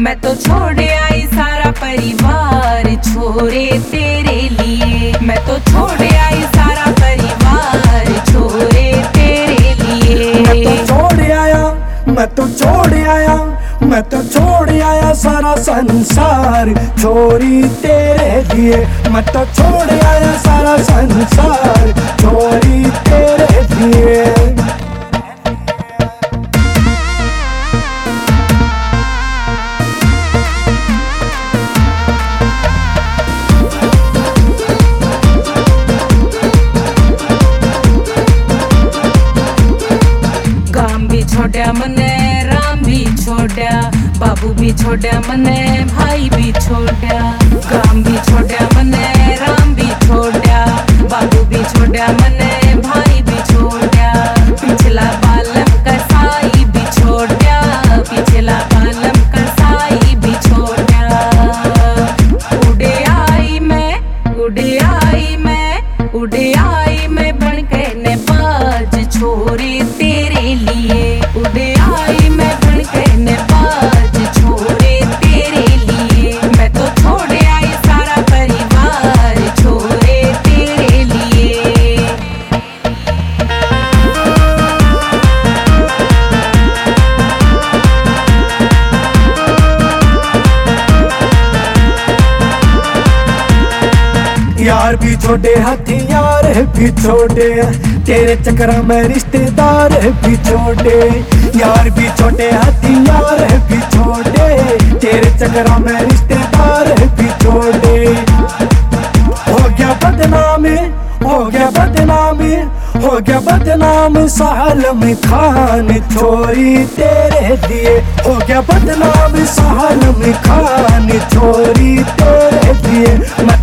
मैं तो छोड़ आई सारा परिवार छोरे तेरे लिए। मैं तो छोड़ आई सारा परिवार छोरे तेरे लिए। मैं तो छोड़ आया, मैं तो छोड़ आया, मैं तो छोड़ आया सारा संसार छोरी तेरे लिए। मैं तो छोड़ आया सारा संसार छोरी तेरे लिए। छोड़ा मने राम भी छोड़ा, बाबू भी छोड़ा मने भाई भी छोड़ा। गाम भी छोड़ा मने राम भी छोड़ा, बाबू भी छोड़ा मने भाई भी छोड़ा। पिछला बालम कसाई भी छोड़ा, पिछला बालम कसाई भी छोड़ा। उड़े आई मैं, उड़े आई मैं, उड़े आई मैं बनके ने बाज छोरी तेरे लिए। उड़े आई मैं बनके ने बाज छोरे तेरे लिए। मैं तो छोड़ आई सारा परिवार छोरे तेरे लिए। यार भी छोटे हथियार भी छोटे, तेरे चक्कर में रिश्तेदार भी छोटे। यार भी छोटे हथियार भी छोटे, तेरे चक्कर में रिश्तेदार भी छोटे। हो गया बदनामी, हो गया बदनामी, हो गया बदनाम सालम खान छोरी तेरे लिए। हो गया बदनाम सालम खान छोरी तेरे लिए।